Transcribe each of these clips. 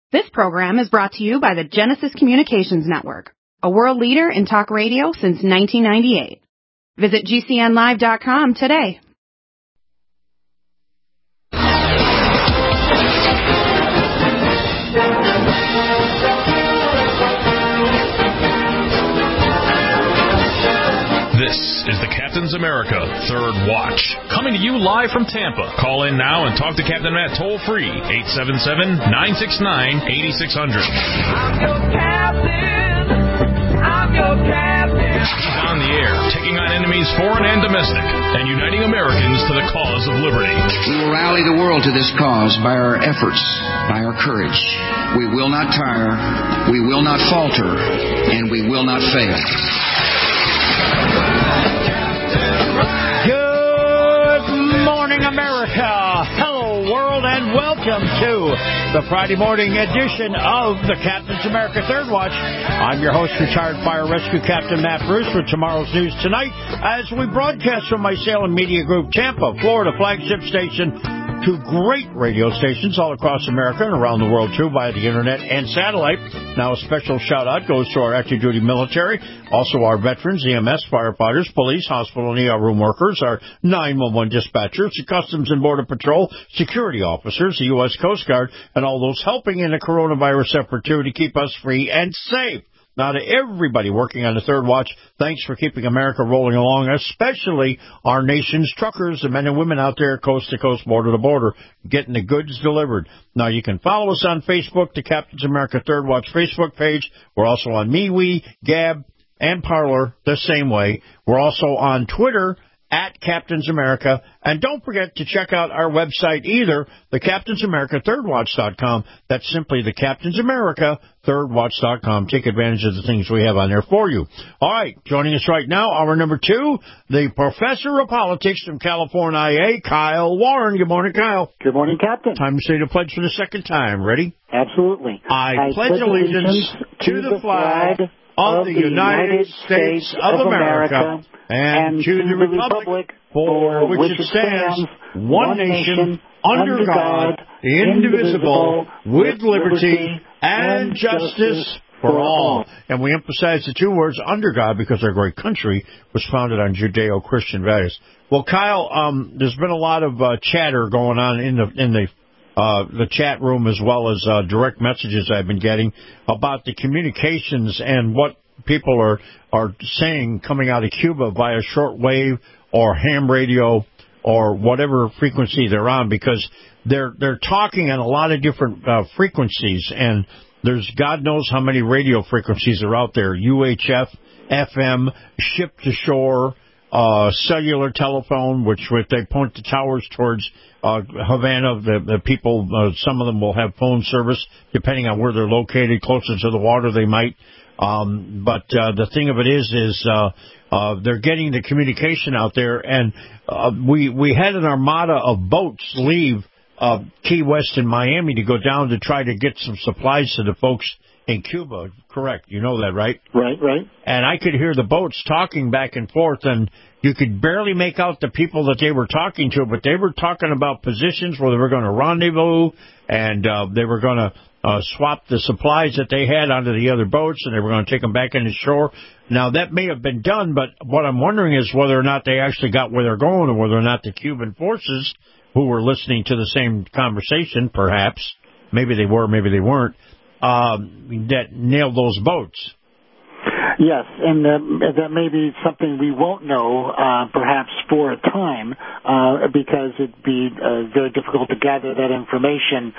This program is brought to you by the Genesis Communications Network, a world leader in talk radio since 1998. Visit GCNlive.com today. This is the Captain's America Third Watch, coming to you live from Tampa. Call in now and talk to Captain Matt toll-free, 877-969-8600. I'm your captain. I'm your captain. He's on the air, taking on enemies foreign and domestic, and uniting Americans to the cause of liberty. We will rally the world to this cause by our efforts, by our courage. We will not tire, we will not falter, and we will not fail. Good morning, America. Hello, world, and welcome to the Friday morning edition of the Captain's America Third Watch. I'm your host, retired fire rescue captain Matt Bruce, with tomorrow's news tonight as we broadcast from my Salem Media Group, Tampa, Florida flagship station, to great radio stations all across America and around the world, too, via the internet and satellite. Now, a special shout-out goes to our active duty military, also our veterans, EMS, firefighters, police, hospital and ER room workers, our 911 dispatchers, the Customs and Border Patrol, security officers, the U.S. Coast Guard, and all those helping in the coronavirus effort, too, to keep us free and safe. Now, to everybody working on the Third Watch, thanks for keeping America rolling along, especially our nation's truckers, the men and women out there coast to coast, border to border, getting the goods delivered. Now, you can follow us on Facebook, the Captain's America Third Watch Facebook page. We're also on MeWe, Gab, and Parler the same way. We're also on Twitter, at Captain's America. And don't forget to check out our website either, the Captain's America ThirdWatch.com. That's simply the Captain's America ThirdWatch.com. Take advantage of the things we have on there for you. All right, joining us right now, hour number 2, the professor of politics from California, Kyle Warren. Good morning, Kyle. Good morning, Captain. Time to say the pledge for the second time. Ready? Absolutely. I pledge allegiance to the flag of the United States of America and to the republic for which it stands, one nation, under God, indivisible, with liberty and justice for all. And we emphasize the two words under God because our great country was founded on Judeo-Christian values. Well, Kyle, there's been a lot of chatter going on in the chat room, as well as direct messages I've been getting about the communications and what people are saying coming out of Cuba via shortwave or ham radio or whatever frequency they're on, because they're talking on a lot of different frequencies, and there's God knows how many radio frequencies are out there: UHF, FM, ship to shore, cellular telephone, which they point the towers towards Havana. The people, some of them will have phone service depending on where they're located. Closer to the water, they might. But the thing of it is they're getting the communication out there, and we had an armada of boats leave Key West and Miami to go down to try to get some supplies to the folks in Cuba. Correct. You know that, right? Right. And I could hear the boats talking back and forth, and you could barely make out the people that they were talking to, but they were talking about positions where they were going to rendezvous, and they were going to swap the supplies that they had onto the other boats, and they were going to take them back into shore. Now, that may have been done, but what I'm wondering is whether or not they actually got where they're going, or whether or not the Cuban forces, who were listening to the same conversation, perhaps, maybe they were, maybe they weren't, that nailed those boats. Yes, and that may be something we won't know, perhaps for a time, because it'd be very difficult to gather that information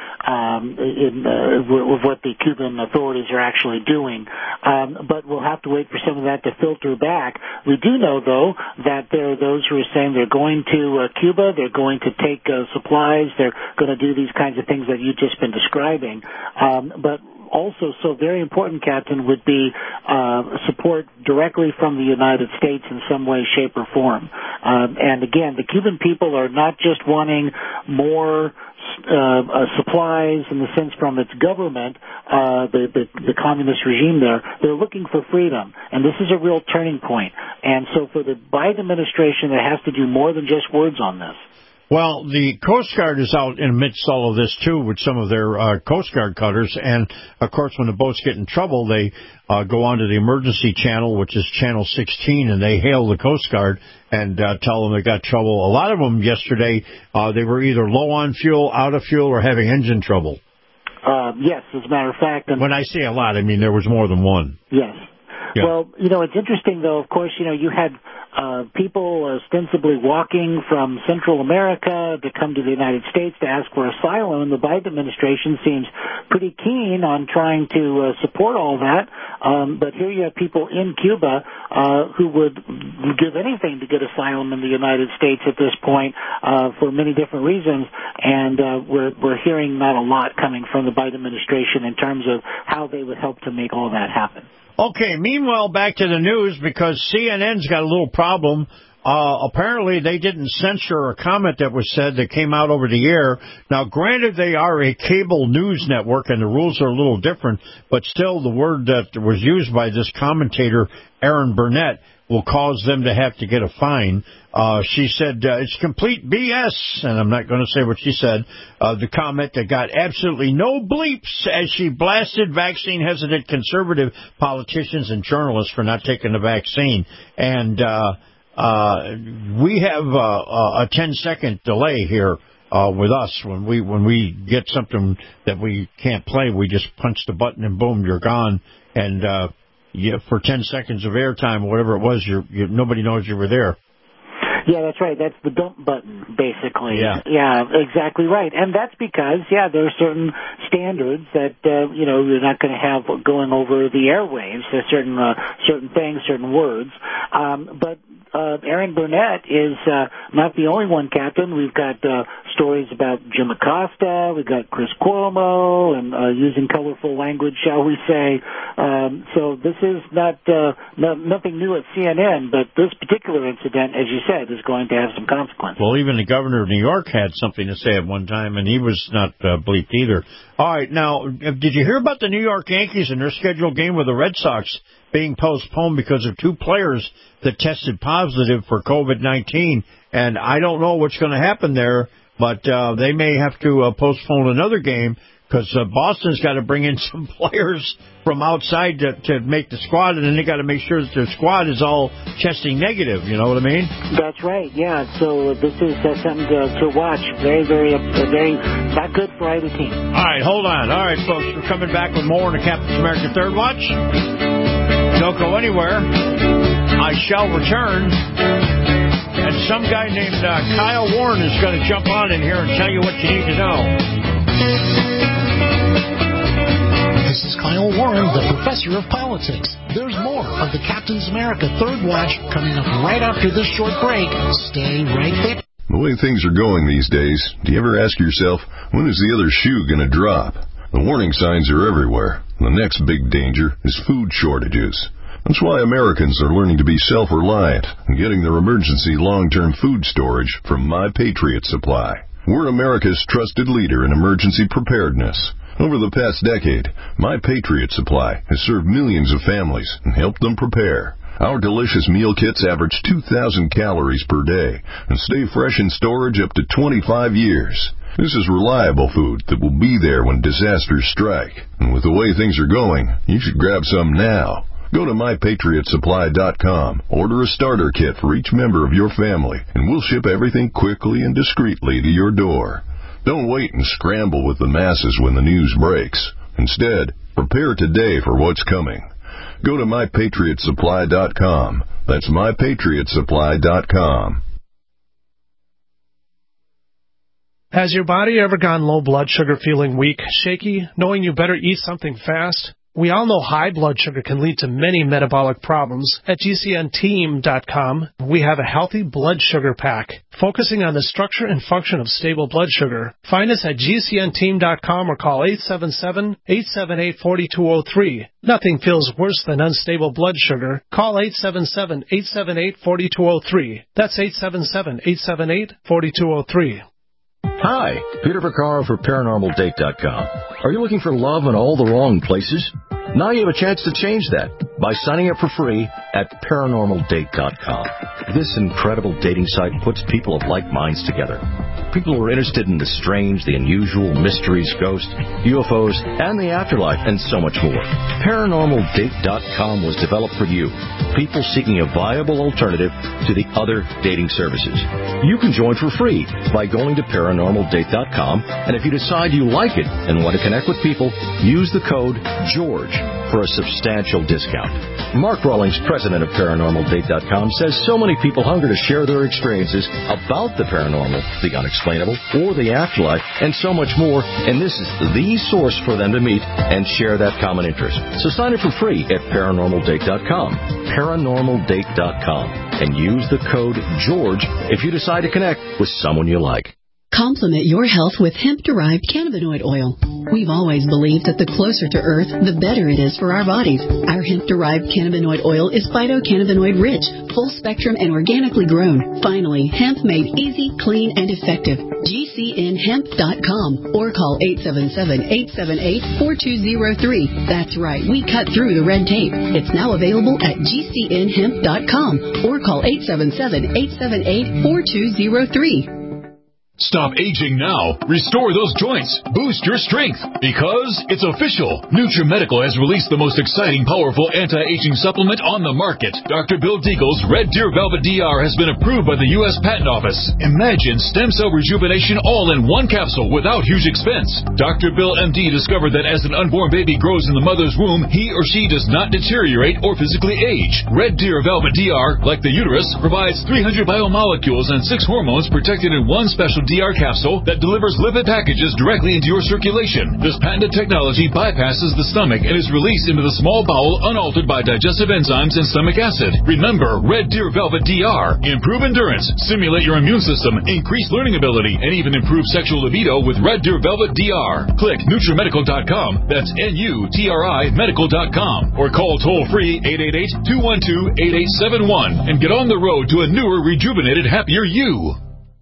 with what the Cuban authorities are actually doing. But we'll have to wait for some of that to filter back. We do know, though, that there are those who are saying they're going to Cuba, they're going to take supplies, they're going to do these kinds of things that you've just been describing. But also, so very important, Captain, would be support directly from the United States in some way, shape, or form. And again, the Cuban people are not just wanting more supplies in the sense from its government, the communist regime there. They're looking for freedom, and this is a real turning point. And so for the Biden administration, it has to do more than just words on this. Well, the Coast Guard is out in amidst all of this, too, with some of their Coast Guard cutters. And, of course, when the boats get in trouble, they go onto the emergency channel, which is Channel 16, and they hail the Coast Guard and tell them they got trouble. A lot of them yesterday, they were either low on fuel, out of fuel, or having engine trouble. Yes, as a matter of fact. When I say a lot, I mean there was more than one. Yes. Yeah. Well, it's interesting, though, of course, you had people ostensibly walking from Central America to come to the United States to ask for asylum, and the Biden administration seems pretty keen on trying to support all that. But here you have people in Cuba who would give anything to get asylum in the United States at this point for many different reasons, and we're hearing not a lot coming from the Biden administration in terms of how they would help to make all that happen. Okay, meanwhile, back to the news, because CNN's got a little problem. Apparently, they didn't censor a comment that was said that came out over the air. Now, granted, they are a cable news network, and the rules are a little different, but still the word that was used by this commentator, Erin Burnett, will cause them to have to get a fine. She said it's complete BS, and I'm not going to say what she said. The comment that got absolutely no bleeps as she blasted vaccine-hesitant conservative politicians and journalists for not taking the vaccine. And we have a 10-second delay here with us. When we get something that we can't play, we just punch the button and boom, you're gone. And for 10 seconds of airtime or whatever it was, nobody knows you were there. Yeah, that's right. That's the dump button, basically. Yeah, exactly right. And that's because, there are certain standards that, you're not going to have going over the airwaves. There's certain things, certain words. But Erin Burnett is not the only one, Captain. We've got stories about Jim Acosta. We've got Chris Cuomo, and using colorful language, shall we say. So this is nothing new at CNN, but this particular incident, as you said, is going to have some consequences. Well, even the governor of New York had something to say at one time, and he was not bleeped either. All right, now, did you hear about the New York Yankees and their scheduled game with the Red Sox being postponed because of two players that tested positive for COVID-19? And I don't know what's going to happen there, but they may have to postpone another game because Boston's got to bring in some players from outside to make the squad, and then they got to make sure that their squad is all testing negative. You know what I mean? That's right. Yeah. So this is something to watch. Very, very not good for either team. All right, hold on. All right, folks, we're coming back with more on the Captain's America Third Watch. Don't go anywhere. I shall return. And some guy named Kyle Warren is going to jump on in here and tell you what you need to know. This is Kyle Warren, the professor of politics. There's more of the Captain's America Third Watch coming up right after this short break. Stay right there. The way things are going these days, do you ever ask yourself, when is the other shoe going to drop? The warning signs are everywhere. The next big danger is food shortages. That's why Americans are learning to be self-reliant and getting their emergency long-term food storage from My Patriot Supply. We're America's trusted leader in emergency preparedness. Over the past decade, My Patriot Supply has served millions of families and helped them prepare. Our delicious meal kits average 2,000 calories per day and stay fresh in storage up to 25 years. This is reliable food that will be there when disasters strike. And with the way things are going, you should grab some now. Go to MyPatriotSupply.com, order a starter kit for each member of your family, and we'll ship everything quickly and discreetly to your door. Don't wait and scramble with the masses when the news breaks. Instead, prepare today for what's coming. Go to MyPatriotSupply.com. That's MyPatriotSupply.com. Has your body ever gone low blood sugar, feeling weak, shaky, knowing you better eat something fast? We all know high blood sugar can lead to many metabolic problems. At GCNteam.com, we have a healthy blood sugar pack, focusing on the structure and function of stable blood sugar. Find us at GCNteam.com or call 877-878-4203. Nothing feels worse than unstable blood sugar. Call 877-878-4203. That's 877-878-4203. Hi, Peter Vaccaro for ParanormalDate.com. Are you looking for love in all the wrong places? Now you have a chance to change that. by signing up for free at ParanormalDate.com. This incredible dating site puts people of like minds together. People who are interested in the strange, the unusual, mysteries, ghosts, UFOs, and the afterlife, and so much more. ParanormalDate.com was developed for you, people seeking a viable alternative to the other dating services. You can join for free by going to ParanormalDate.com, and if you decide you like it and want to connect with people, use the code GEORGE for a substantial discount. Mark Rawlings, president of ParanormalDate.com, says so many people hunger to share their experiences about the paranormal, the unexplainable, or the afterlife, and so much more, and this is the source for them to meet and share that common interest. So sign up for free at ParanormalDate.com, ParanormalDate.com, and use the code GEORGE if you decide to connect with someone you like. Complement your health with hemp-derived cannabinoid oil. We've always believed that the closer to Earth, the better it is for our bodies. Our hemp-derived cannabinoid oil is phytocannabinoid-rich, full-spectrum, and organically grown. Finally, hemp made easy, clean, and effective. GCNhemp.com or call 877-878-4203. That's right, we cut through the red tape. It's now available at GCNhemp.com or call 877-878-4203. Stop aging now. Restore those joints. Boost your strength. Because it's official. NutriMedical has released the most exciting, powerful anti-aging supplement on the market. Dr. Bill Deagle's Red Deer Velvet DR has been approved by the U.S. Patent Office. Imagine stem cell rejuvenation all in one capsule without huge expense. Dr. Bill MD discovered that as an unborn baby grows in the mother's womb, he or she does not deteriorate or physically age. Red Deer Velvet DR, like the uterus, provides 300 biomolecules and 6 hormones protected in one special DR capsule that delivers lipid packages directly into your circulation. This patented technology bypasses the stomach and is released into the small bowel unaltered by digestive enzymes and stomach acid. Remember, Red Deer Velvet DR. Improve endurance, stimulate your immune system, increase learning ability, and even improve sexual libido with Red Deer Velvet DR. Click NutriMedical.com. That's NUTRI Medical.com. Or call toll-free 888-212-8871 and get on the road to a newer, rejuvenated, happier you.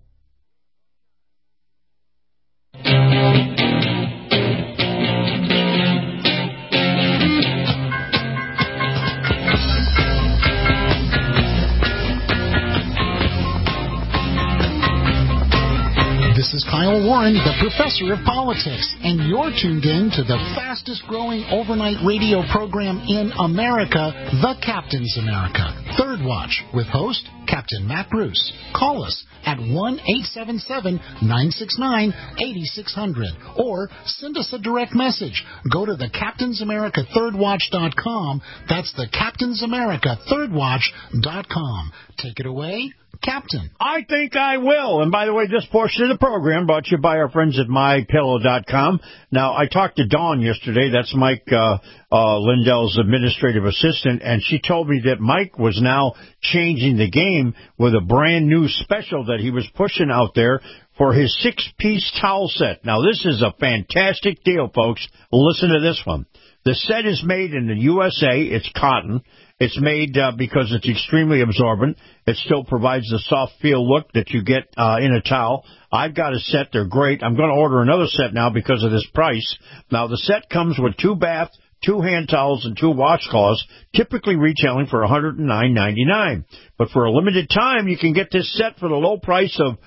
This is Kyle Warren, the professor of politics, and you're tuned in to the fastest-growing overnight radio program in America, The Captain's America. Third Watch, with host Captain Matt Bruce. Call us at 1-877-969-8600 or send us a direct message. Go to the CaptainsAmericaThirdWatch.com. That's the CaptainsAmericaThirdWatch.com. Take it away, Captain. I think I will. And by the way, this portion of the program brought to you by our friends at MyPillow.com. Now, I talked to Dawn yesterday. That's Mike Lindell's administrative assistant, and she told me that Mike was now changing the game with a brand new special that he was pushing out there for his 6-piece towel set. Now, this is a fantastic deal, folks. Listen to this one. The set is made in the USA. It's cotton. It's made because it's extremely absorbent. It still provides the soft feel look that you get in a towel. I've got a set. They're great. I'm going to order another set now because of this price. Now, the set comes with 2 bath, 2 hand towels, and 2 washcloths, typically retailing for $109.99. But for a limited time, you can get this set for the low price of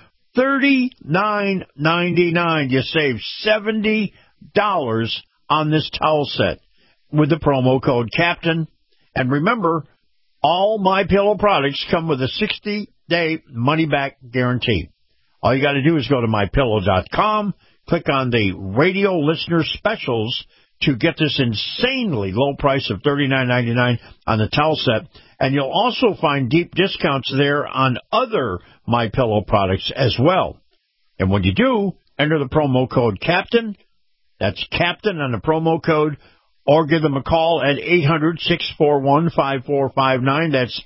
$39.99. You save $70 on this towel set with the promo code CAPTAIN. And remember, all MyPillow products come with a 60-day money-back guarantee. All you got to do is go to MyPillow.com, click on the radio listener specials to get this insanely low price of $39.99 on the towel set. And you'll also find deep discounts there on other MyPillow products as well. And when you do, enter the promo code CAPTAIN. That's CAPTAIN on the promo code. Or give them a call at 800-641-5459. That's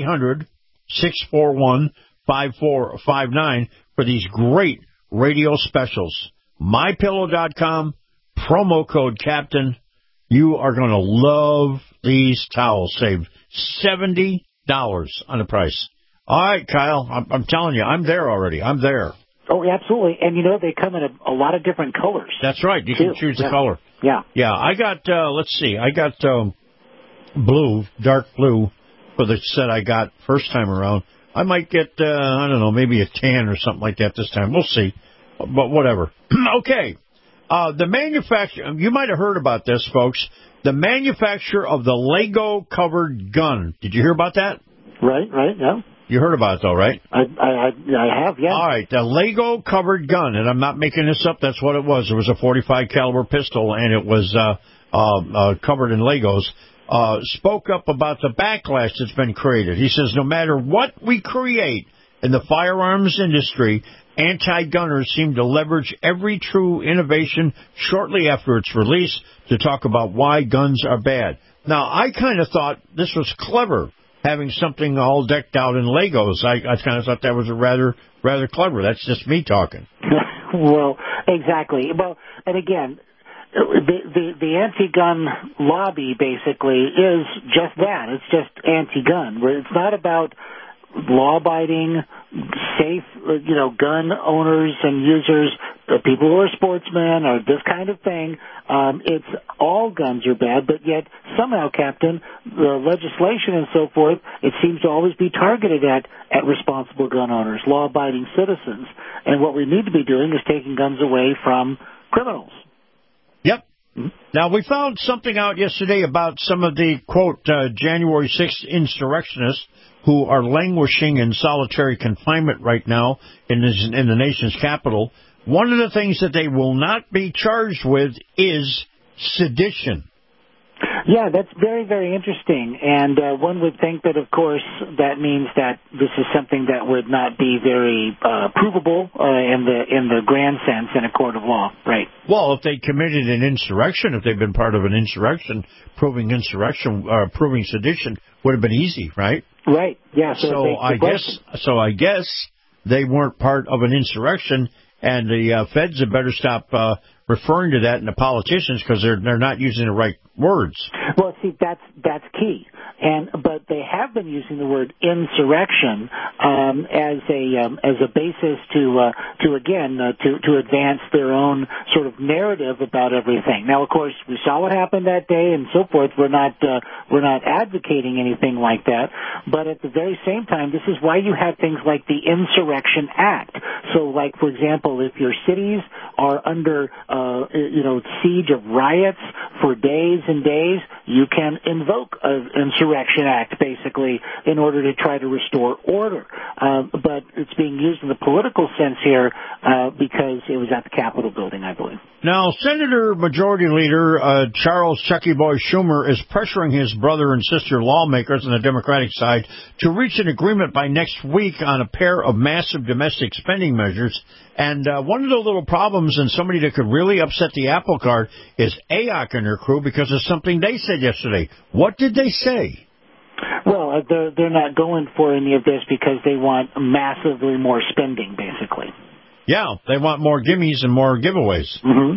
800-641-5459 for these great radio specials. MyPillow.com, promo code CAPTAIN. You are going to love these towels. Save $70 on the price. All right, Kyle, I'm telling you, I'm there already. I'm there. Oh, absolutely. And, you know, they come in a lot of different colors. That's right. You can choose the color. Yeah. Yeah, I got, let's see, I got blue, dark blue, for the set I got first time around. I might get, I don't know, maybe a tan or something like that this time. We'll see. But whatever. Okay. The manufacturer, you might have heard about this, folks. The manufacturer of the Lego-covered gun. Did you hear about that? Right, yeah. You heard about it, though, right? I have, yeah. All right, the Lego-covered gun, and I'm not making this up. That's what it was. It was a .45 caliber pistol, and it was covered in Legos. Spoke up about the backlash that's been created. He says, no matter what we create in the firearms industry, anti-gunners seem to leverage every true innovation shortly after its release to talk about why guns are bad. Now, I kind of thought this was clever, having something all decked out in Legos. I kind of thought that was rather clever. That's just me talking. Well, exactly. Well, and again, the anti-gun lobby basically is just that. It's just anti-gun. It's not about law-abiding, safe, gun owners and users, people who are sportsmen or this kind of thing. It's all guns are bad, but yet somehow, Captain, the legislation and so forth, it seems to always be targeted at responsible gun owners, law-abiding citizens. And what we need to be doing is taking guns away from criminals. Yep. Now, we found something out yesterday about some of the, quote, January 6th insurrectionists who are languishing in solitary confinement right now in the nation's capital. One of the things that they will not be charged with is sedition. Yeah, that's very, very interesting. And one would think that, of course, that means that this is something that would not be very provable in the grand sense in a court of law, right? Well, if they committed an insurrection, if they've been part of an insurrection, proving sedition would have been easy, right? Right. Yeah. So I guess they weren't part of an insurrection, and the feds had better stop referring to that, and the politicians, because they're not using the right words. Well, see, that's key. But they have been using the word insurrection as a basis to advance their own sort of narrative about everything. Now, of course, we saw what happened that day and so forth. We're not advocating anything like that. But at the very same time, this is why you have things like the Insurrection Act. So, like, for example, if your cities are under siege of riots for days and days, you can invoke an Insurrection Act, basically, in order to try to restore order. But it's being used in the political sense here because it was at the Capitol building, I believe. Now, Senator Majority Leader Charles Chucky Boy Schumer is pressuring his brother and sister lawmakers on the Democratic side to reach an agreement by next week on a pair of massive domestic spending measures. And one of the little problems, and somebody that could really upset the apple cart, is AOC and her crew because of something they said yesterday. What did they say? Well, they're not going for any of this because they want massively more spending, basically. Yeah, they want more gimmies and more giveaways. Mm-hmm.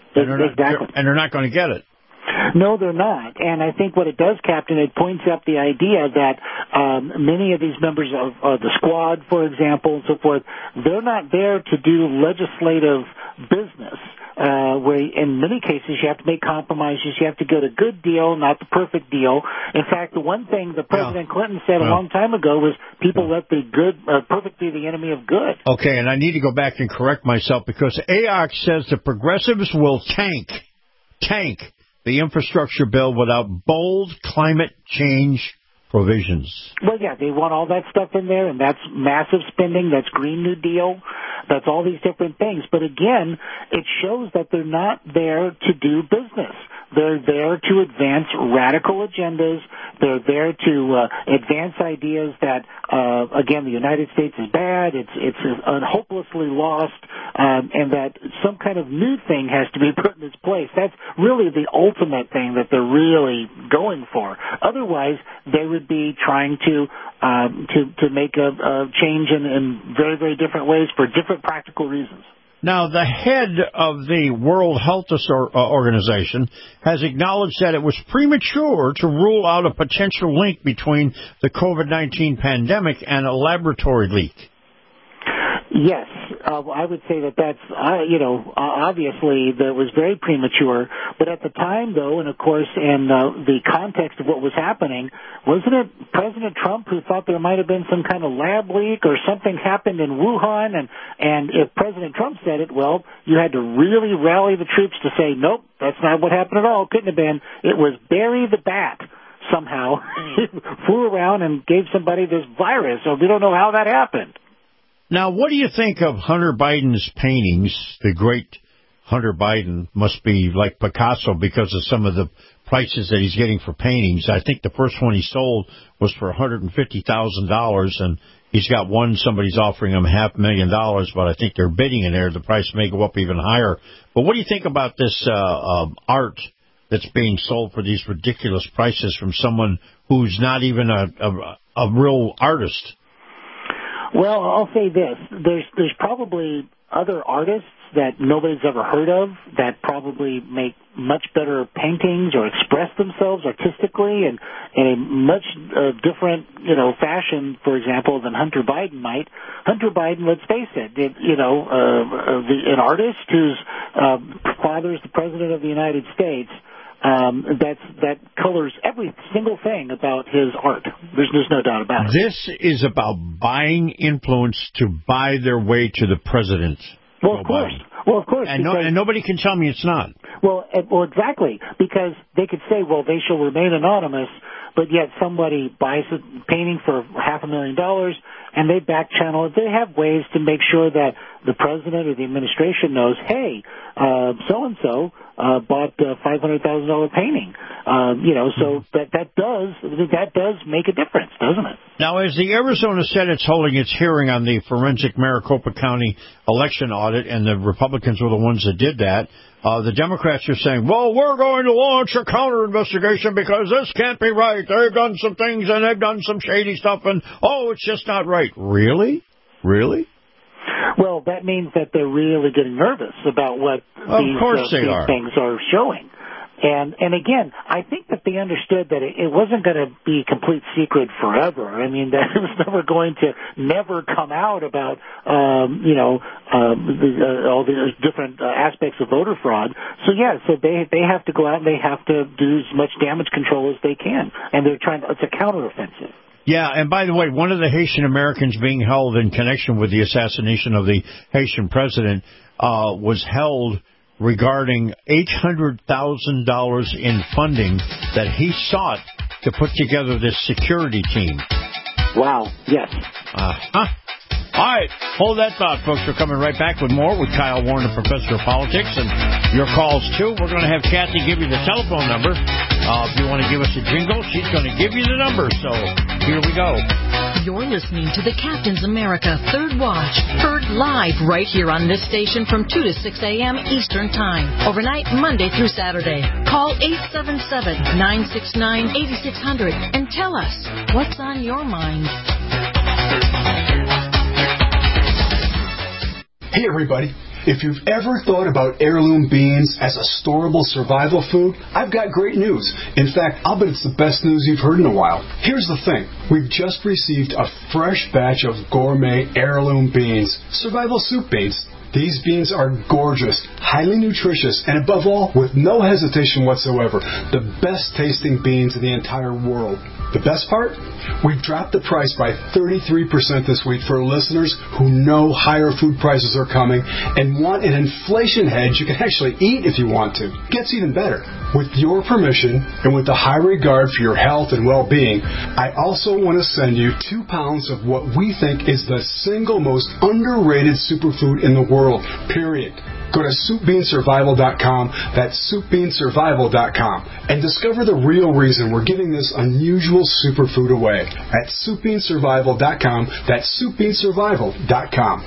And they're not going to get it. No, they're not. And I think what it does, Captain, it points up the idea that many of these members of the squad, for example, and so forth, they're not there to do legislative business. Where in many cases you have to make compromises, you have to get a good deal, not the perfect deal. In fact, the one thing that President Clinton said a long time ago was people let the perfect be the enemy of good. Okay, and I need to go back and correct myself because AOC says the progressives will tank the infrastructure bill without bold climate change provisions. Well, yeah, they want all that stuff in there, and that's massive spending, that's Green New Deal, that's all these different things. But again, it shows that they're not there to do business. They're there to advance radical agendas. They're there to advance ideas that, again, the United States is bad, it's hopelessly lost, and that some kind of new thing has to be put in its place. That's really the ultimate thing that they're really going for. Otherwise, they would be trying to make a change in very, very different ways for different practical reasons. Now, the head of the World Health Organization has acknowledged that it was premature to rule out a potential link between the COVID-19 pandemic and a laboratory leak. Yes, I would say that's, obviously that was very premature. But at the time, though, and of course, in the context of what was happening, wasn't it President Trump who thought there might have been some kind of lab leak or something happened in Wuhan? And if President Trump said it, well, you had to really rally the troops to say, nope, that's not what happened at all. Couldn't have been. It was Barry the Bat. Somehow flew around and gave somebody this virus, so we don't know how that happened. Now, what do you think of Hunter Biden's paintings? The great Hunter Biden must be like Picasso because of some of the prices that he's getting for paintings. I think the first one he sold was for $150,000, and he's got one somebody's offering him $500,000, but I think they're bidding in there. The price may go up even higher. But what do you think about this art that's being sold for these ridiculous prices from someone who's not even a real artist? Well, I'll say this. There's probably other artists that nobody's ever heard of that probably make much better paintings or express themselves artistically and in a much different, fashion, for example, than Hunter Biden might. Hunter Biden, let's face it, an artist whose father is the President of the United States, that colors every single thing about his art. There's no doubt about it. This is about buying influence to buy their way to the president. Well, of course. Well, of course. And nobody can tell me it's not. Well, exactly. Because they could say, well, they shall remain anonymous, but yet somebody buys a painting for $500,000 and they back channel it. They have ways to make sure that the president or the administration knows, hey, so-and-so bought a $500,000 painting. So that does make a difference, doesn't it? Now, as the Arizona Senate's holding its hearing on the forensic Maricopa County election audit, and the Republicans were the ones that did that, the Democrats are saying, well, we're going to launch a counter-investigation because this can't be right. They've done some things and they've done some shady stuff, and, it's just not right. Really? Really? Well, that means that they're really getting nervous about what these things are showing. And again, I think that they understood that it wasn't going to be complete secret forever. I mean, that it was never going to come out about, all the different aspects of voter fraud. So they have to go out and they have to do as much damage control as they can. And they're it's a counteroffensive. Yeah, and by the way, one of the Haitian Americans being held in connection with the assassination of the Haitian president was held regarding $800,000 in funding that he sought to put together this security team. Wow, yes. All right, hold that thought, folks. We're coming right back with more with Kyle Warren, the Professor of Politics, and your calls, too. We're going to have Kathy give you the telephone number. If you want to give us a jingle, she's going to give you the number. So here we go. You're listening to the Captain's America Third Watch, heard live right here on this station from 2 to 6 a.m. Eastern Time, overnight Monday through Saturday. Call 877-969-8600 and tell us what's on your mind. Hey, everybody. If you've ever thought about heirloom beans as a storable survival food, I've got great news. In fact, I'll bet it's the best news you've heard in a while. Here's the thing. We've just received a fresh batch of gourmet heirloom beans, survival soup beans. These beans are gorgeous, highly nutritious, and above all, with no hesitation whatsoever, the best tasting beans in the entire world. The best part? We've dropped the price by 33% this week for listeners who know higher food prices are coming and want an inflation hedge you can actually eat if you want to. Gets even better. With your permission and with the high regard for your health and well-being, I also want to send you 2 pounds of what we think is the single most underrated superfood in the world, period. Go to SoupBeanSurvival.com, that's SoupBeanSurvival.com, and discover the real reason we're giving this unusual superfood away at SoupBeanSurvival.com, that's SoupBeanSurvival.com.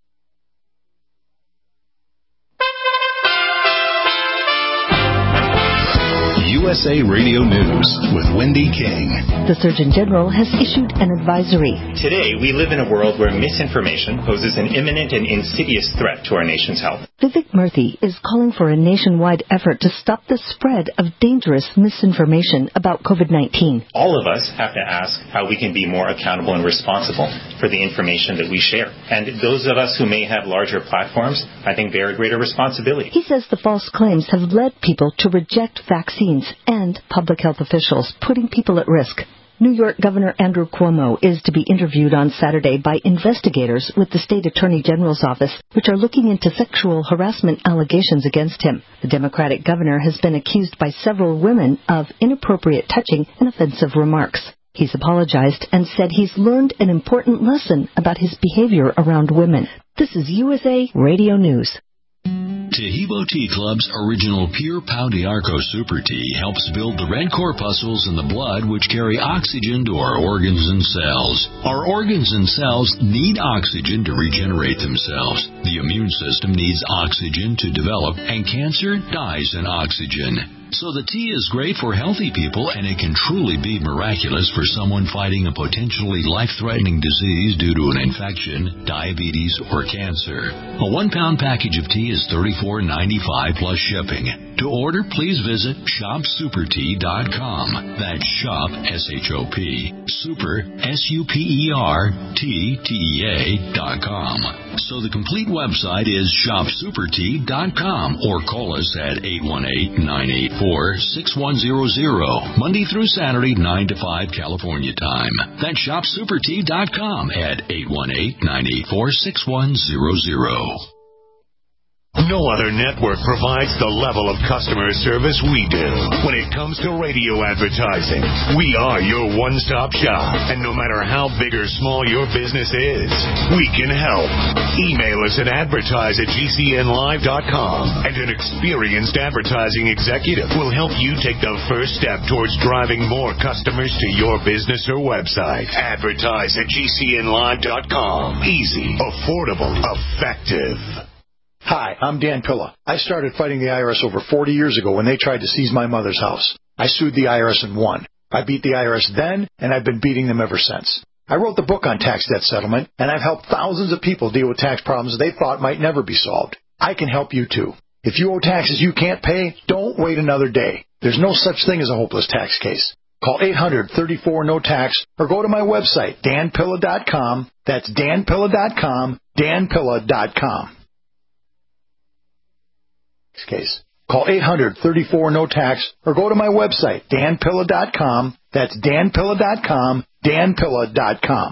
USA Radio News with Wendy King. The Surgeon General has issued an advisory. Today, we live in a world where misinformation poses an imminent and insidious threat to our nation's health. Vivek Murthy is calling for a nationwide effort to stop the spread of dangerous misinformation about COVID-19. All of us have to ask how we can be more accountable and responsible for the information that we share. And those of us who may have larger platforms, I think bear a greater responsibility. He says the false claims have led people to reject vaccines and public health officials, putting people at risk. New York Governor Andrew Cuomo is to be interviewed on Saturday by investigators with the State Attorney General's office, which are looking into sexual harassment allegations against him. The Democratic governor has been accused by several women of inappropriate touching and offensive remarks. He's apologized and said he's learned an important lesson about his behavior around women. This is USA Radio News. Tahibo Tea Club's original Pure Pau d'Arco Super Tea helps build the red corpuscles in the blood which carry oxygen to our organs and cells. Our organs and cells need oxygen to regenerate themselves. The immune system needs oxygen to develop, and cancer dies in oxygen. So the tea is great for healthy people, and it can truly be miraculous for someone fighting a potentially life-threatening disease due to an infection, diabetes, or cancer. A 1-pound package of tea is $34.95 plus shipping. To order, please visit shopsupertea.com. That's shop, S-H-O-P, super, S-U-P-E-R-T-T-E-A.com. So the complete website is shopsupertea.com, or call us at 818-984-6100, Monday through Saturday, 9 to 5 California time. That's shopsupertea.com at 818-984-6100. No other network provides the level of customer service we do. When it comes to radio advertising, we are your one-stop shop. And no matter how big or small your business is, we can help. Email us at advertise@gcnlive.com, and an experienced advertising executive will help you take the first step towards driving more customers to your business or website. Advertise@gcnlive.com. Easy, affordable, effective. Hi, I'm Dan Pilla. I started fighting the IRS over 40 years ago when they tried to seize my mother's house. I sued the IRS and won. I beat the IRS then, and I've been beating them ever since. I wrote the book on tax debt settlement, and I've helped thousands of people deal with tax problems they thought might never be solved. I can help you too. If you owe taxes you can't pay, don't wait another day. There's no such thing as a hopeless tax case. Call 800-34-NO-TAX or go to my website, danpilla.com. That's danpilla.com, danpilla.com. Case. Call 800-34-NO-TAX or go to my website, danpilla.com. That's danpilla.com, danpilla.com.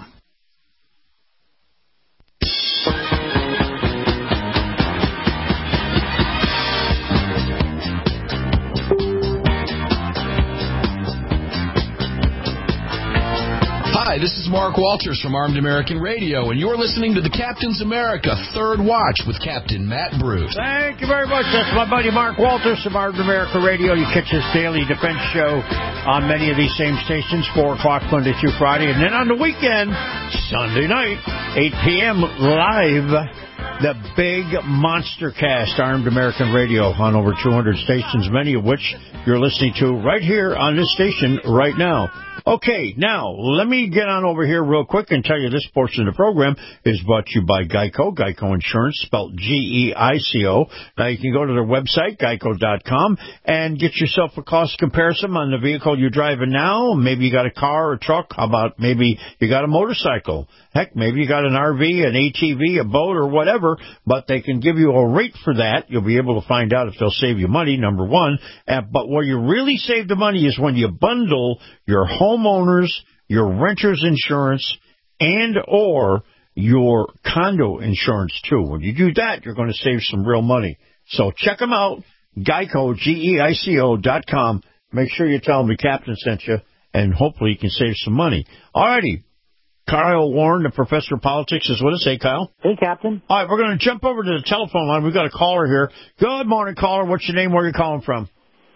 Hi, this is Mark Walters from Armed American Radio, and you're listening to the Captain's America Third Watch with Captain Matt Bruce. Thank you very much. That's my buddy Mark Walters from Armed America Radio. You catch this daily defense show on many of these same stations, 4 o'clock Monday through Friday, and then on the weekend, Sunday night, 8 p.m. live, the big Monster Cast, Armed American Radio, on over 200 stations, many of which you're listening to right here on this station right now. Okay, now, let me get on over here real quick and tell you this portion of the program is brought to you by Geico, Geico Insurance, spelled G-E-I-C-O. Now, you can go to their website, geico.com, and get yourself a cost comparison on the vehicle you're driving now. Maybe you got a car or a truck. How about maybe you got a motorcycle? Heck, maybe you got an RV, an ATV, a boat, or whatever, but they can give you a rate for that. You'll be able to find out if they'll save you money, number one. But where you really save the money is when you bundle your homeowners, your renter's insurance, and or your condo insurance, too. When you do that, you're going to save some real money. So check them out, Geico, Geico.com. Make sure you tell them the captain sent you, and hopefully you can save some money. All righty. Kyle Warren, the professor of politics, is with us. Hey, Kyle. Hey, Captain. All right, we're going to jump over to the telephone line. We've got a caller here. Good morning, caller. What's your name? Where are you calling from?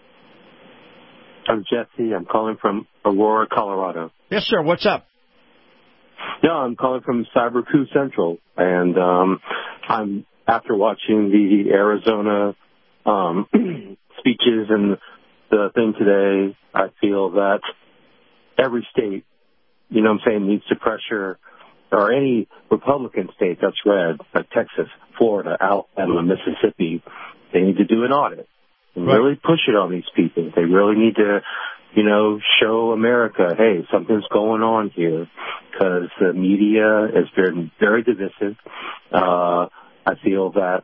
I'm Jesse. I'm calling from Aurora, Colorado. Yes, sir. What's up? Yeah, I'm calling from Cyber Coup Central, and I'm after watching the Arizona speeches and the thing today, I feel that every state, you know what I'm saying, needs to pressure or any Republican state that's red, like Texas, Florida, Alabama, Mississippi, they need to do an audit and really push it on these people. They really need to, show America, hey, something's going on here, because the media has been very divisive. I feel that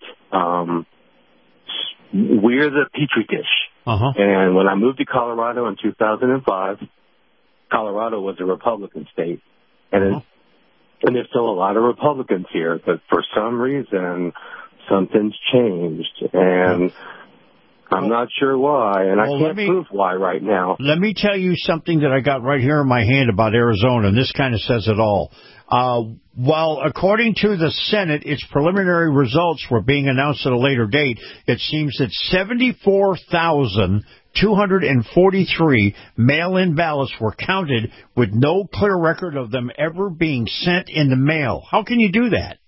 we're the petri dish. And when I moved to Colorado in 2005, Colorado was a Republican state, and there's still a lot of Republicans here, but for some reason, something's changed, and I'm not sure why, and I can't prove why right now. Let me tell you something that I got right here in my hand about Arizona, and this kind of says it all. While according to the Senate, its preliminary results were being announced at a later date, it seems that 74,243 mail-in ballots were counted with no clear record of them ever being sent in the mail. How can you do that?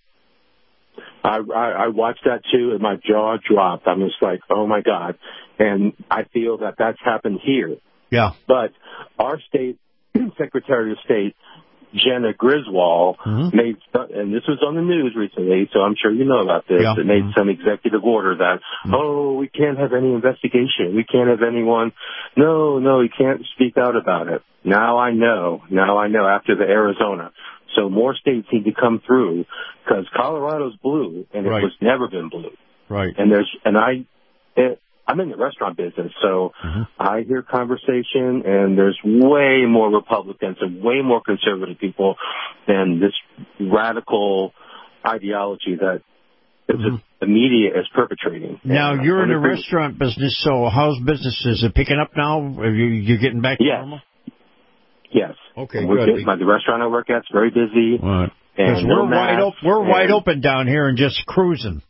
I watched that too, and my jaw dropped. I'm just like, oh my God. And I feel that that's happened here. Yeah. But our state Secretary of State, Jenna Griswold, made, and this was on the news recently, so I'm sure you know about this, that made some executive order that, we can't have any investigation. We can't have anyone. No, you can't speak out about it. Now I know after the Arizona. So more states need to come through, because Colorado's blue, and it was never been blue. Right. And I'm in the restaurant business, so I hear conversation, and there's way more Republicans and way more conservative people than this radical ideology that the media is perpetrating. Now, you're in the restaurant business, so how's business? Is it picking up now? Are you getting back to normal? Yes. Okay, good. The restaurant I work at is very busy. Right. And we're wide open down here and just cruising.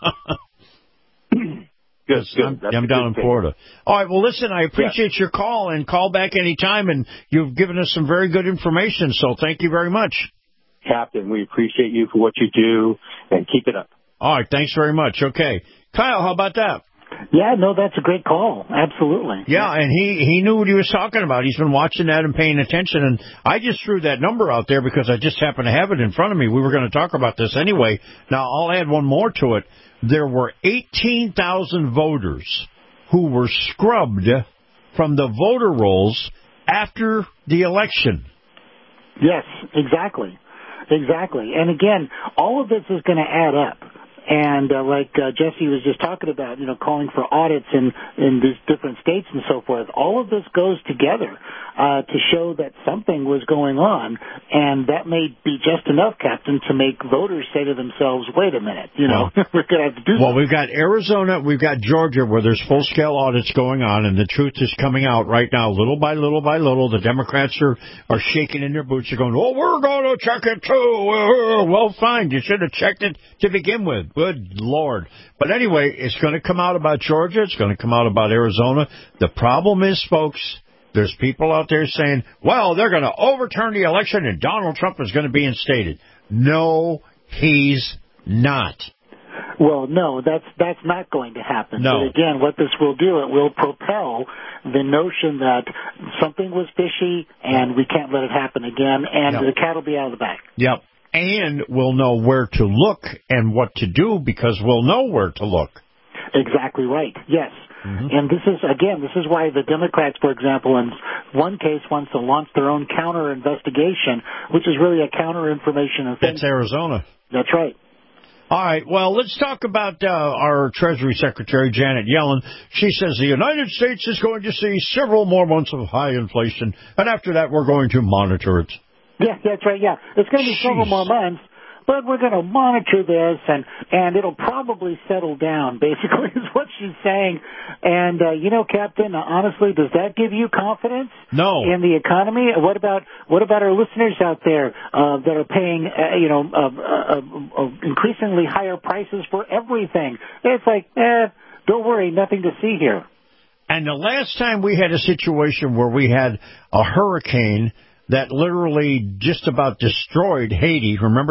Good. I'm down in Florida. All right, well, listen, I appreciate your call, and call back any time, and you've given us some very good information, so thank you very much. Captain, we appreciate you for what you do, and keep it up. All right, thanks very much. Okay. Kyle, how about that? Yeah, no, that's a great call. Absolutely. Yeah, and he knew what he was talking about. He's been watching that and paying attention, and I just threw that number out there because I just happened to have it in front of me. We were going to talk about this anyway. Now, I'll add one more to it. There were 18,000 voters who were scrubbed from the voter rolls after the election. Yes, exactly. And again, all of this is going to add up. And like Jesse was just talking about, calling for audits in these different states and so forth, all of this goes together to show that something was going on, and that may be just enough, Captain, to make voters say to themselves, wait a minute, we're going to have to do something. Well, we've got Arizona, we've got Georgia, where there's full-scale audits going on, and the truth is coming out right now, little by little by little. The Democrats are shaking in their boots. They're going, we're going to check it, too. Well, fine. You should have checked it to begin with. Good Lord. But anyway, it's going to come out about Georgia. It's going to come out about Arizona. The problem is, folks, there's people out there saying, well, they're going to overturn the election and Donald Trump is going to be instated. No, he's not. Well, no, that's not going to happen. No. But again, what this will do, it will propel the notion that something was fishy and we can't let it happen again, and the cat will be out of the bag. Yep. And we'll know where to look and what to do because we'll know where to look. Exactly right. Yes. And this is why the Democrats, for example, in one case wants to launch their own counter-investigation, which is really a counter-information offense. That's Arizona. That's right. All right, well, let's talk about our Treasury Secretary, Janet Yellen. She says the United States is going to see several more months of high inflation, and after that we're going to monitor it. Yeah, that's right, yeah. It's going to be several more months, but we're going to monitor this, and it'll probably settle down, basically, is what she's saying. And, Captain, honestly, does that give you confidence in the economy? What about our listeners out there that are paying, increasingly higher prices for everything? It's like, don't worry, nothing to see here. And the last time we had a situation where we had a hurricane that literally just about destroyed Haiti, remember that?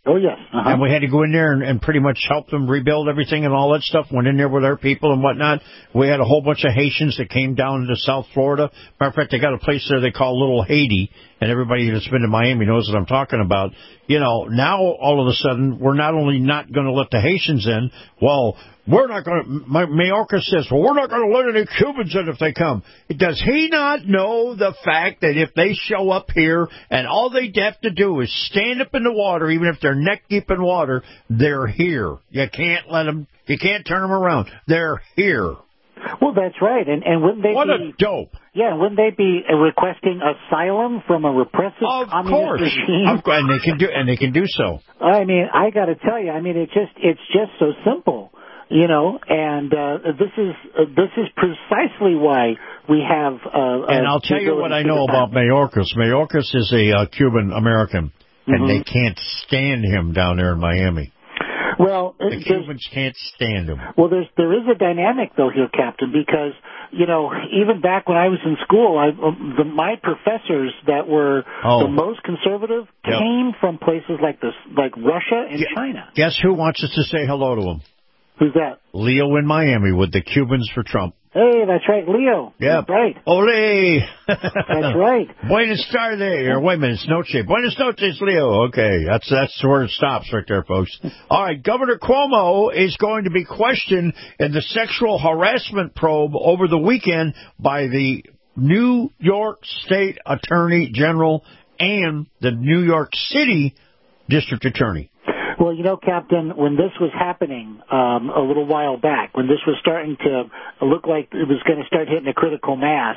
Oh, yes. And we had to go in there and pretty much help them rebuild everything and all that stuff. Went in there with our people and whatnot. We had a whole bunch of Haitians that came down to South Florida. Matter of fact, they got a place there they call Little Haiti, and everybody that's been to Miami knows what I'm talking about. You know, now all of a sudden, we're not only not going to let the Haitians in, well, we're not going to, Mayorkas says, well, we're not going to let any Cubans in if they come. Does he not know the fact that if they show up here and all they have to do is stand up in the water, even if they're neck deep in water, they're here. You can't let them, you can't turn them around. They're here. Well, that's right. And wouldn't they what a dope. Yeah, wouldn't they be requesting asylum from a repressive communist regime? Of course. And they can do so. I mean, I got to tell you, I mean, it's just so simple. You know, and this is precisely why we have. And I'll tell you what I know about Mayorkas. Mayorkas is a Cuban American, and they can't stand him down there in Miami. Well, the Cubans can't stand him. Well, there is a dynamic though here, Captain, because you know, even back when I was in school, my professors that were the most conservative came from places like Russia and China. Guess who wants us to say hello to him? Who's that? Leo in Miami with the Cubans for Trump. Hey, that's right, Leo. Yeah, that's right. Ole. That's right. Buenas tardes, or wait a minute, it's noche. Buenas noches, Leo. Okay, that's where it stops right there, folks. All right, Governor Cuomo is going to be questioned in the sexual harassment probe over the weekend by the New York State Attorney General and the New York City District Attorney. Well, you know, Captain, when this was happening a little while back, when this was starting to look like it was going to start hitting a critical mass,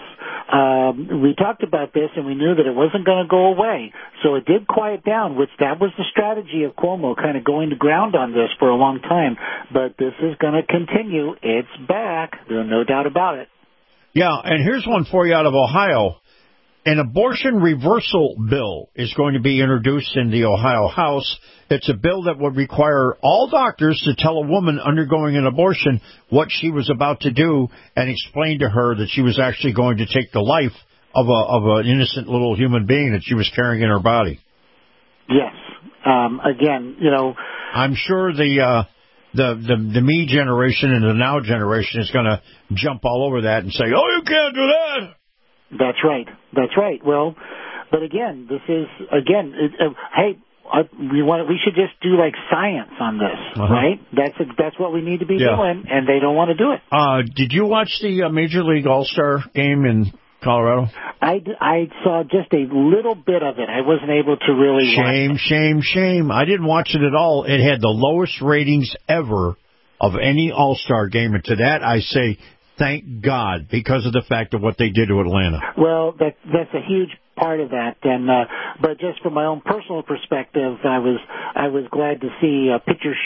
we talked about this and we knew that it wasn't going to go away. So it did quiet down, which that was the strategy of Cuomo, kind of going to ground on this for a long time. But this is going to continue. It's back. There's no doubt about it. Yeah, and here's one for you out of Ohio. An abortion reversal bill is going to be introduced in the Ohio House. It's a bill that would require all doctors to tell a woman undergoing an abortion what she was about to do and explain to her that she was actually going to take the life of an innocent little human being that she was carrying in her body. Yes. Again, you know, I'm sure the me generation and the now generation is going to jump all over that and say, "Oh, you can't do that." That's right. That's right. Well, but again, this is hey, we should just do like science on this, right? That's what we need to be doing, and they don't want to do it. Did you watch the Major League All-Star game in Colorado? I saw just a little bit of it. I wasn't able to really. Shame. I didn't watch it at all. It had the lowest ratings ever of any All-Star game, and to that I say, thank God, because of the fact of what they did to Atlanta. Well, that's a huge part of that, and but just from my own personal perspective, I was glad to see pitcher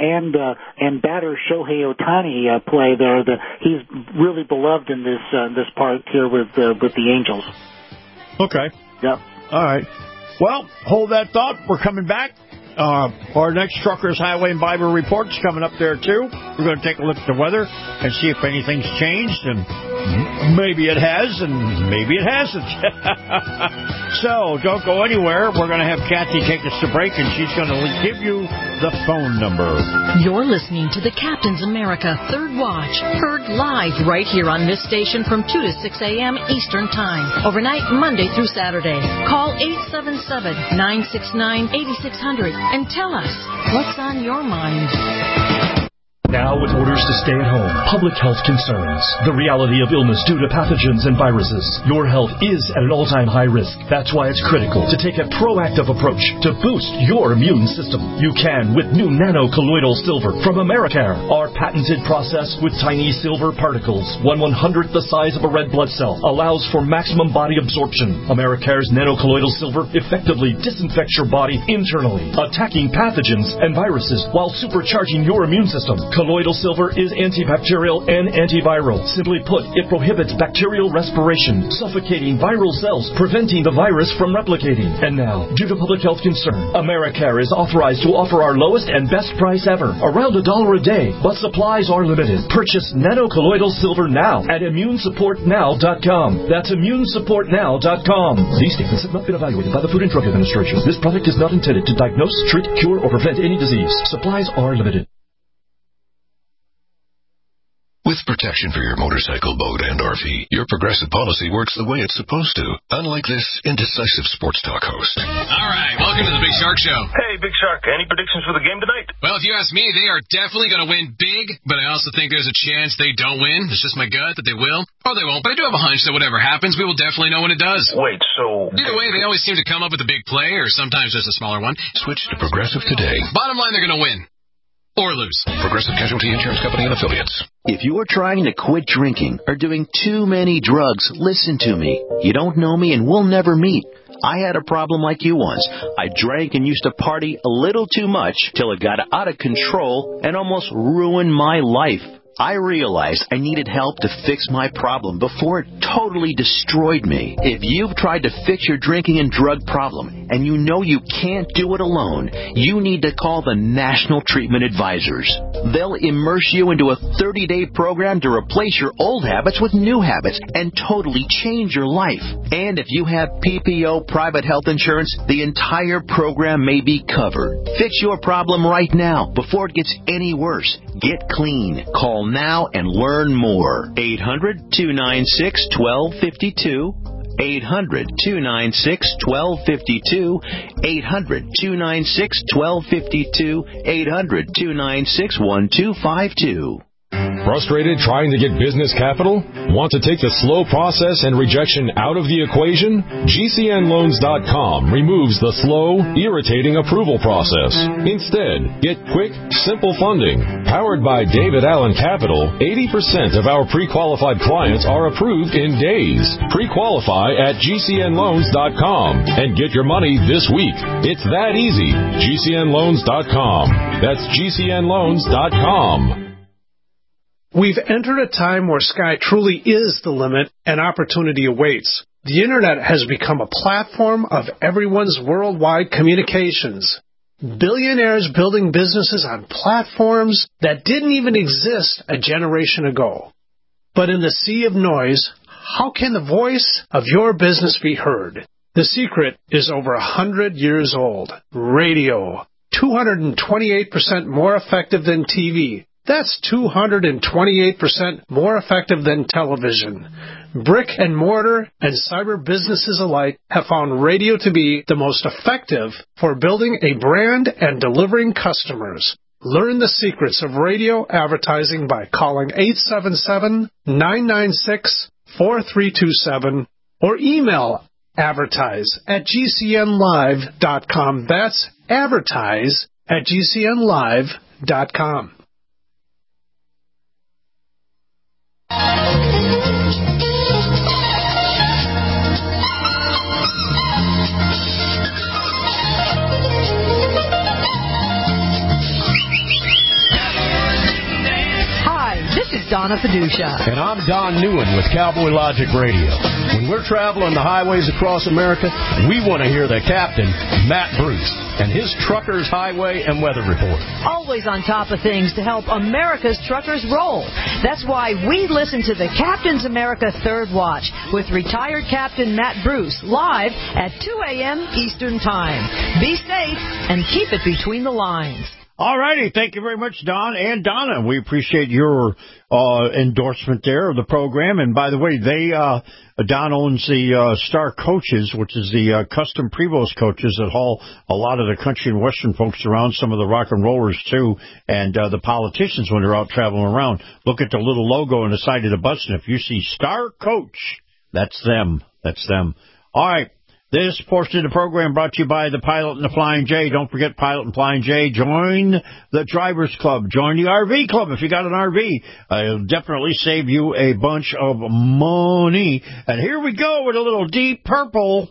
and batter Shohei Ohtani play there. He's really beloved in this part here with the Angels. Okay. Yep. All right. Well, hold that thought. We're coming back. Our next Truckers, Highway, and Bible Report's coming up there, too. We're going to take a look at the weather and see if anything's changed, and maybe it has, and maybe it hasn't. So, don't go anywhere. We're going to have Kathy take us to break, and she's going to give you the phone number. You're listening to the Captain's America Third Watch, heard live right here on this station from 2 to 6 a.m. Eastern Time, overnight Monday through Saturday. Call 877-969-8600. And tell us, what's on your mind? Now with orders to stay at home, public health concerns, the reality of illness due to pathogens and viruses, your health is at an all-time high risk. That's why it's critical to take a proactive approach to boost your immune system. You can with new nano-colloidal silver from Americare. Our patented process with tiny silver particles, 1/100th the size of a red blood cell, allows for maximum body absorption. Americare's nano-colloidal silver effectively disinfects your body internally, attacking pathogens and viruses while supercharging your immune system. Colloidal silver is antibacterial and antiviral. Simply put, it prohibits bacterial respiration, suffocating viral cells, preventing the virus from replicating. And now, due to public health concern, Americare is authorized to offer our lowest and best price ever, around $1 a day, but supplies are limited. Purchase nanocolloidal silver now at immunesupportnow.com. That's immunesupportnow.com. These statements have not been evaluated by the Food and Drug Administration. This product is not intended to diagnose, treat, cure, or prevent any disease. Supplies are limited. With protection for your motorcycle, boat, and RV, your Progressive policy works the way it's supposed to, unlike this indecisive sports talk host. All right, welcome to the Big Shark Show. Hey, Big Shark, any predictions for the game tonight? Well, if you ask me, they are definitely going to win big, but I also think there's a chance they don't win. It's just my gut that they will, or they won't, but I do have a hunch that whatever happens, we will definitely know when it does. Wait, so... Either way, they always seem to come up with a big play, or sometimes just a smaller one. Switch to Progressive today. Bottom line, they're going to win. Or lose. Progressive Casualty Insurance Company and Affiliates. If you are trying to quit drinking or doing too many drugs, listen to me. You don't know me and we'll never meet. I had a problem like you once. I drank and used to party a little too much till it got out of control and almost ruined my life. I realized I needed help to fix my problem before it totally destroyed me. If you've tried to fix your drinking and drug problem and you know you can't do it alone, you need to call the National Treatment Advisors. They'll immerse you into a 30-day program to replace your old habits with new habits and totally change your life. And if you have PPO private health insurance, the entire program may be covered. Fix your problem right now before it gets any worse. Get clean. Call now and learn more. 800-296-1252. 800-296-1252. 800-296-1252. 800-296-1252. Frustrated trying to get business capital? Want to take the slow process and rejection out of the equation? GCNLoans.com removes the slow, irritating approval process. Instead, get quick, simple funding. Powered by David Allen Capital, 80% of our pre-qualified clients are approved in days. Pre-qualify at GCNLoans.com and get your money this week. It's that easy. GCNLoans.com. That's GCNLoans.com. We've entered a time where sky truly is the limit and opportunity awaits. The Internet has become a platform of everyone's worldwide communications. Billionaires building businesses on platforms that didn't even exist a generation ago. But in the sea of noise, how can the voice of your business be heard? The secret is over 100 years old. Radio. 228% more effective than TV. That's 228% more effective than television. Brick and mortar and cyber businesses alike have found radio to be the most effective for building a brand and delivering customers. Learn the secrets of radio advertising by calling 877-996-4327 or email advertise@gcnlive.com. That's advertise@gcnlive.com. Donna Fiducia. And I'm Don Newen with Cowboy Logic Radio. When we're traveling the highways across America, we want to hear the captain, Matt Bruce, and his Truckers Highway and Weather Report. Always on top of things to help America's truckers roll. That's why we listen to the Captain's America Third Watch with retired Captain Matt Bruce live at 2 a.m. Eastern Time. Be safe and keep it between the lines. All righty. Thank you very much, Don and Donna. We appreciate your endorsement there of the program. And by the way, Don owns the Star Coaches, which is the custom Prevost coaches that haul a lot of the country and western folks around, some of the rock and rollers too, and the politicians when they're out traveling around. Look at the little logo on the side of the bus, and if you see Star Coach, that's them. That's them. All right. This portion of the program brought to you by the Pilot and the Flying J. Don't forget Pilot and Flying J. Join the Drivers Club. Join the RV Club if you got an RV. It'll definitely save you a bunch of money. And here we go with a little Deep Purple.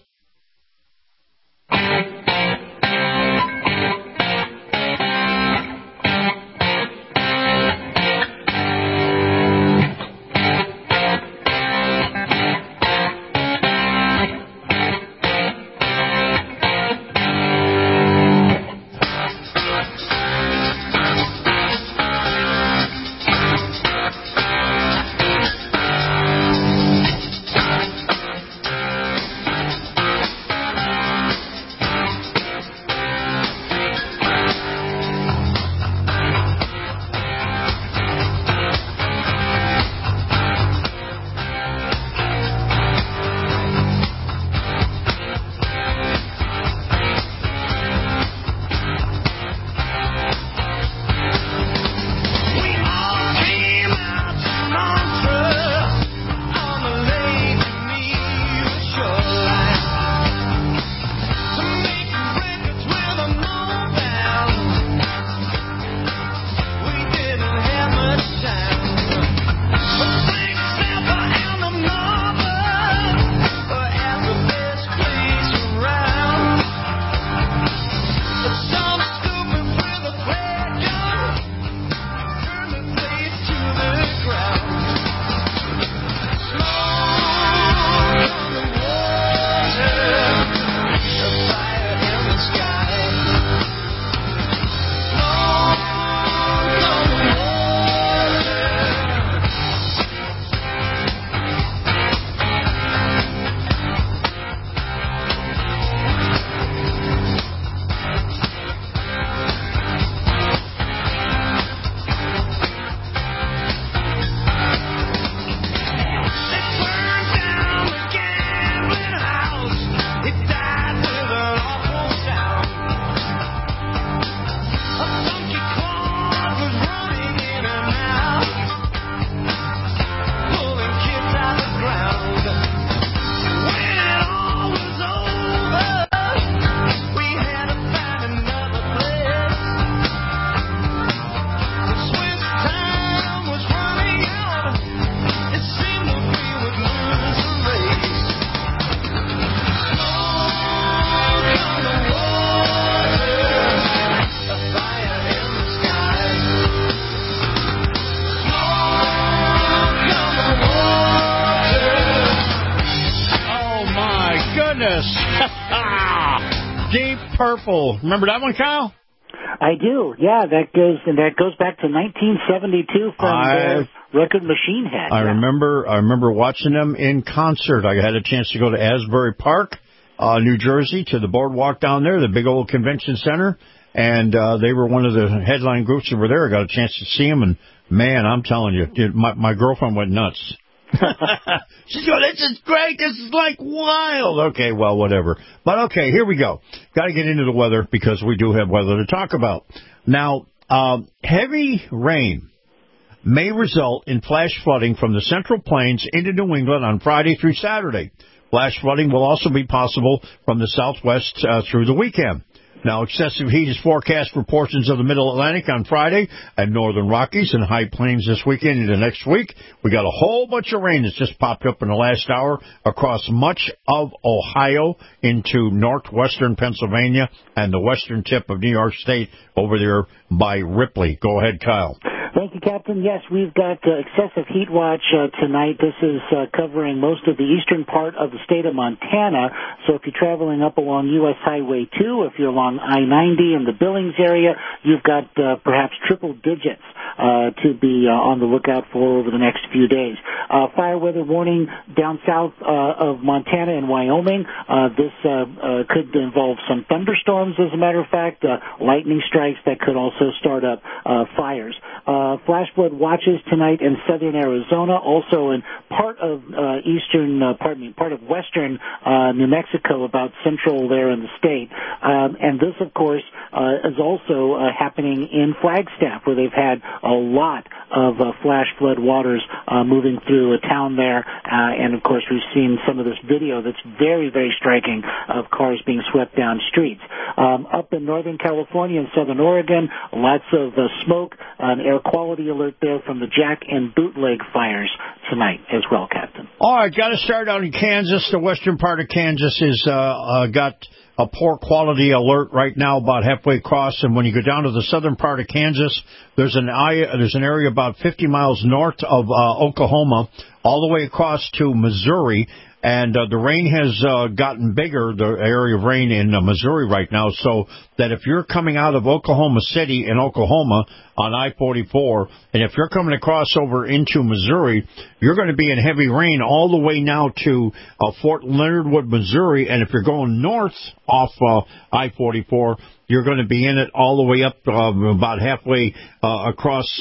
goodness. Deep Purple. Remember that one, Kyle? I do. Yeah, that goes back to 1972 from their record Machine Head. I remember watching them in concert. I had a chance to go to Asbury Park, New Jersey, to the boardwalk down there, the big old convention center, and they were one of the headline groups that were there. I got a chance to see them, and man, I'm telling you, dude, my girlfriend went nuts. She's going, this is great. This is like wild. Okay, well, whatever. But okay, here we go. Got to get into the weather because we do have weather to talk about. Now, heavy rain may result in flash flooding from the Central Plains into New England on Friday through Saturday. Flash flooding will also be possible from the southwest through the weekend. Now, excessive heat is forecast for portions of the Middle Atlantic on Friday and Northern Rockies and High Plains this weekend into next week. We got a whole bunch of rain that's just popped up in the last hour across much of Ohio into northwestern Pennsylvania and the western tip of New York State over there by Ripley. Go ahead, Kyle. Thank you, Captain. Yes, we've got excessive heat watch tonight. This is covering most of the eastern part of the state of Montana. So if you're traveling up along U.S. Highway 2, if you're along I-90 in the Billings area, you've got perhaps triple digits to be on the lookout for over the next few days. Fire weather warning down south of Montana and Wyoming. This could involve some thunderstorms, as a matter of fact, lightning strikes that could also start up fires. Flash flood watches tonight in southern Arizona, also in part of western New Mexico, about central there in the state. And this, of course, is also happening in Flagstaff, where they've had a lot of flash flood waters moving through a town there. And, of course, we've seen some of this video that's very, very striking of cars being swept down streets. Up in Northern California and Southern Oregon, lots of smoke, an air quality alert there from the Jack and Bootleg fires tonight as well, Captain. All right, got to start out in Kansas. The western part of Kansas is got a poor quality alert right now about halfway across, and when you go down to the southern part of Kansas, there's an area about 50 miles north of Oklahoma, all the way across to Missouri. And the rain has gotten bigger, the area of rain in Missouri right now, so that if you're coming out of Oklahoma City in Oklahoma on I-44, and if you're coming across over into Missouri, you're going to be in heavy rain all the way now to Fort Leonard Wood, Missouri. And if you're going north off I-44, you're going to be in it all the way up about halfway across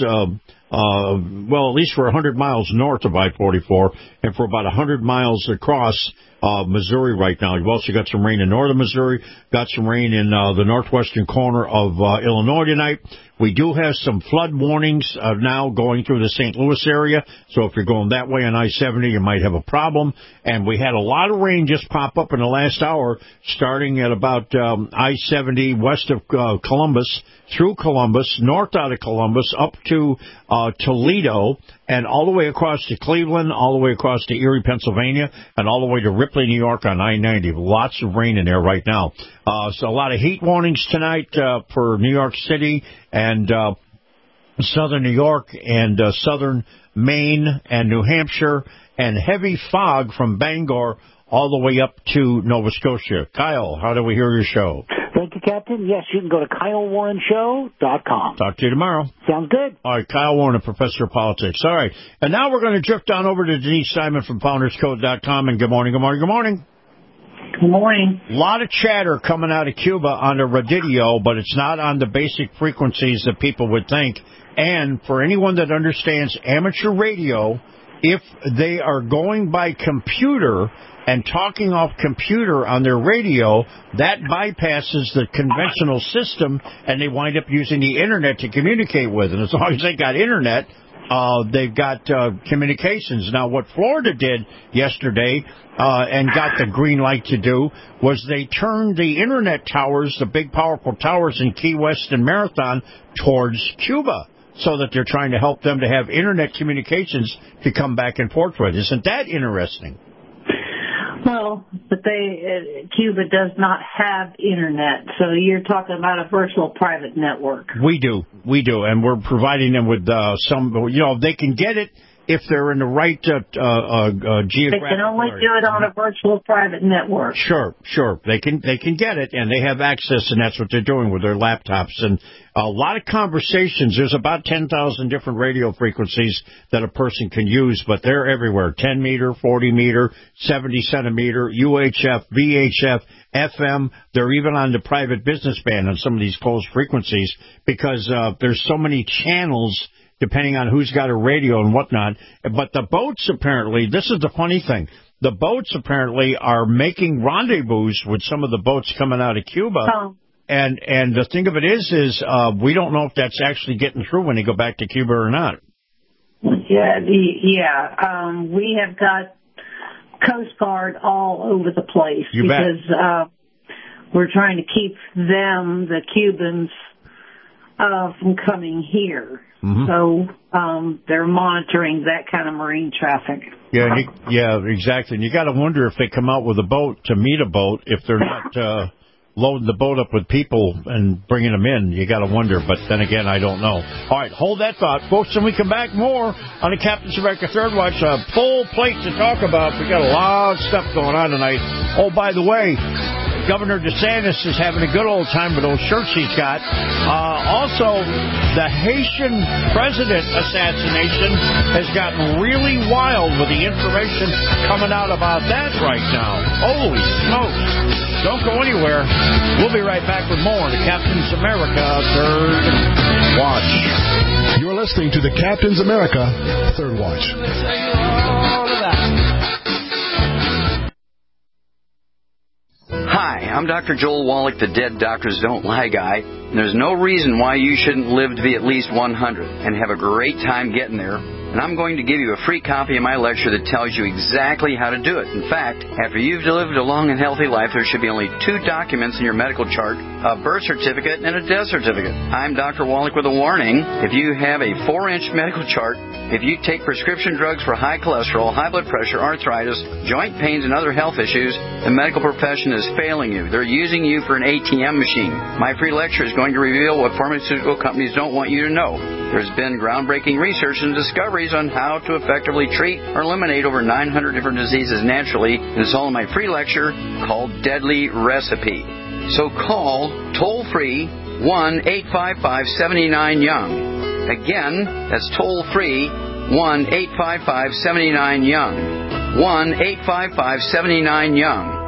at least for 100 miles north of I-44 and for about 100 miles across Missouri right now. You've also got some rain in northern Missouri, got some rain in the northwestern corner of Illinois tonight. We do have some flood warnings now going through the St. Louis area, so if you're going that way on I-70, you might have a problem. And we had a lot of rain just pop up in the last hour, starting at about I-70 west of Columbus, through Columbus, north out of Columbus, up to Toledo, and all the way across to Cleveland, all the way across to Erie, Pennsylvania, and all the way to Ripley, New York on I-90. Lots of rain in there right now. So a lot of heat warnings tonight for New York City and southern New York and southern Maine and New Hampshire, and heavy fog from Bangor all the way up to Nova Scotia. Kyle, how do we hear your show? Thank you, Captain. Yes, you can go to KyleWarrenShow.com. Talk to you tomorrow. Sounds good. All right, Kyle Warren, a professor of politics. All right, and now we're going to drift on over to Denise Simon from FoundersCode.com. And good morning, good morning, good morning. Good morning. A lot of chatter coming out of Cuba on the radio, but it's not on the basic frequencies that people would think. And for anyone that understands amateur radio, if they are going by computer and talking off computer on their radio, that bypasses the conventional system, and they wind up using the Internet to communicate with. And as long as they got Internet, they've got communications. Now, what Florida did yesterday and got the green light to do was they turned the Internet towers, the big, powerful towers in Key West and Marathon, towards Cuba, so that they're trying to help them to have Internet communications to come back and forth with. Isn't that interesting? Well, but Cuba does not have Internet, so you're talking about a virtual private network. We do, and we're providing them with some, they can get it if they're in the right geographic. They can only do it on a virtual private network. Sure. They can get it, and they have access, and that's what they're doing with their laptops. And a lot of conversations. There's about 10,000 different radio frequencies that a person can use, but they're everywhere. 10 meter, 40 meter, 70 centimeter, UHF, VHF, FM. They're even on the private business band on some of these closed frequencies because there's so many channels depending on who's got a radio and whatnot. But the boats apparently, this is the funny thing, the boats apparently are making rendezvous with some of the boats coming out of Cuba. Oh. And the thing of it is we don't know if that's actually getting through when they go back to Cuba or not. Yeah, we have got Coast Guard all over the place because we're trying to keep them, the Cubans, from coming here. Mm-hmm. So they're monitoring that kind of marine traffic. Yeah, exactly. And you got to wonder if they come out with a boat to meet a boat, if they're not loading the boat up with people and bringing them in. You got to wonder. But then again, I don't know. All right, hold that thought, folks. When we come back, more on the Captain's America Third Watch. A full plate to talk about. We got a lot of stuff going on tonight. Oh, by the way, Governor DeSantis is having a good old time with those shirts he's got. Also, the Haitian president assassination has gotten really wild with the information coming out about that right now. Holy smokes. Don't go anywhere. We'll be right back with more on the Captain's America Third Watch. You're listening to the Captain's America Third Watch. Hi, I'm Dr. Joel Wallach, the Dead Doctors Don't Lie guy. And there's no reason why you shouldn't live to be at least 100 and have a great time getting there. And I'm going to give you a free copy of my lecture that tells you exactly how to do it. In fact, after you've lived a long and healthy life, there should be only 2 documents in your medical chart, a birth certificate and a death certificate. I'm Dr. Wallach with a warning. If you have a 4-inch medical chart, if you take prescription drugs for high cholesterol, high blood pressure, arthritis, joint pains, and other health issues, the medical profession is failing you. They're using you for an ATM machine. My free lecture is going to reveal what pharmaceutical companies don't want you to know. There's been groundbreaking research and discoveries on how to effectively treat or eliminate over 900 different diseases naturally. It's all in my free lecture called Deadly Recipe. So call toll-free 1-855-79-YOUNG. Again, that's toll-free 1-855-79-YOUNG. 1-855-79-YOUNG.